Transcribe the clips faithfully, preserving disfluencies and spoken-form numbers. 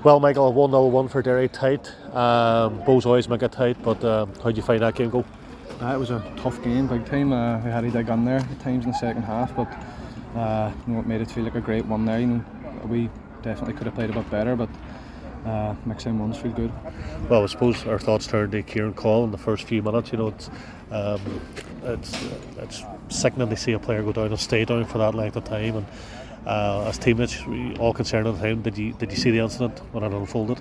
Well, Michael, a one nil one for Derry, tight. Um, Bows always make it tight, but um, how did you find that game go? Uh, it was a tough game, big time. Uh, we had to dig in there at times in the second half, but uh, you know, it made it feel like a great one there. You know, we definitely could have played a bit better, but uh, mixing ones feel good. Well, I suppose our thoughts turned to Kieran Call in the first few minutes. You know, it's um, it's it's sickening to see a player go down and stay down for that length of time. And uh, as teammates, we all concerned at the time. Did you did you see the incident when it unfolded?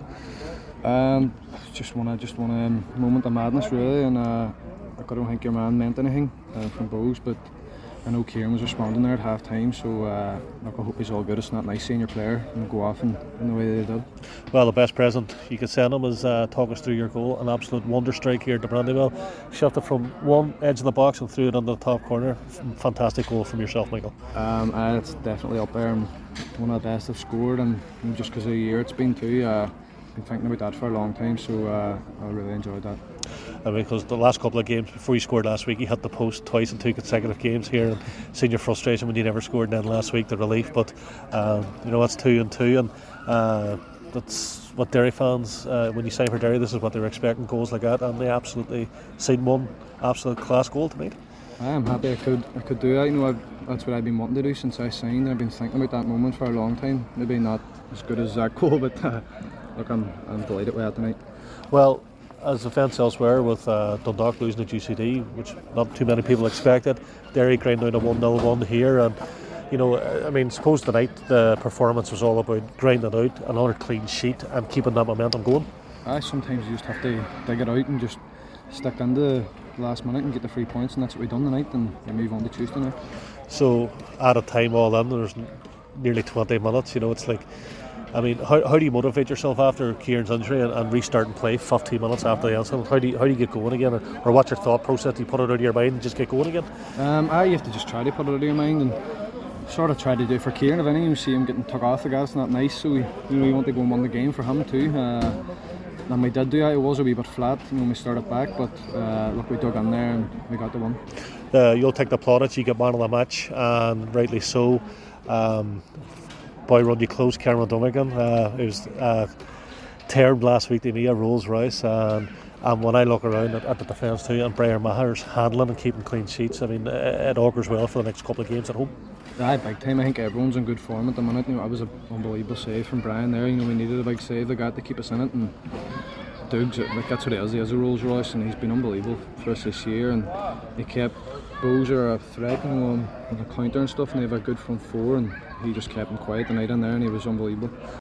Um, just want to just want a moment of madness really, and uh, I don't think your man meant anything uh, from Bows, but I know Kieran was responding there at half time, so uh, look, I hope he's all good. It's not nice seeing your player and go off in, in the way they did. Well, the best present you could send him is uh, talk us through your goal. An absolute wonder strike here at the Brandywell. Shot it from one edge of the box and threw it into the top corner. Fantastic goal from yourself, Michael. Um, uh, it's definitely up there and one of the best I've scored, and you know, just because of the year it's been too. Uh, I've been thinking about that for a long time, so uh, I really enjoyed that. I mean, because the last couple of games before you scored last week, you hit the post twice in two consecutive games here, and seeing your frustration when you never scored, and then last week the relief. But um, you know, that's two and two, and uh, that's what Derry fans, uh, when you sign for Derry, this is what they were expecting, goals like that, and they absolutely seen one absolute class goal tonight. I'm happy I could I could do that. You know, I've, that's what I've been wanting to do since I signed. I've been thinking about that moment for a long time. Maybe not as good as that goal, but uh, look, I'm I'm delighted with that tonight. Well, as events elsewhere with uh, Dundalk losing to G C D, which not too many people expected, Derry grind down a one nil one here, and you know, I mean, suppose tonight the performance was all about grinding out another clean sheet and keeping that momentum going. I sometimes you just have to dig it out and just stick into the last minute and get the three points, and that's what we've done tonight, and we move on to Tuesday now. So at a time all in, there's nearly twenty minutes. You know, it's like, I mean, how, how do you motivate yourself after Kieran's injury and, and restart and play fifteen minutes after the incident? How do you, how do you get going again? Or, or what's your thought process? Do you put it out of your mind and just get going again? Um, I have to just try to put it out of your mind and sort of try to do it for Kieran. If anything, you see him getting took off the gas, not nice. So we, you know, we want to go and win the game for him too. Uh, and we did do that. It was a wee bit flat, you know, when we started back, but uh, look, we dug in there and we got the one. Uh, you'll take the plaudits. You get man of the match, and rightly so. Um, Boy run you close, Cameron Dunnigan. Uh, it was uh, terrible last week to me, a Rolls Royce, and, and when I look around at, at the defence too, and Brian Maher's handling and keeping clean sheets, I mean, it, it augurs well for the next couple of games at home. Aye, big time. I think everyone's in good form at the minute. You know, it was an unbelievable save from Brian there. You know, we needed a big save, the guy to keep us in it, and Doug's, like, that's what he is. He is a Rolls Royce, and he's been unbelievable for us this year, and he kept Bowser a threat, you know, on the counter and stuff, and they have a good front four, and he just kept him quiet tonight in there, and he was unbelievable.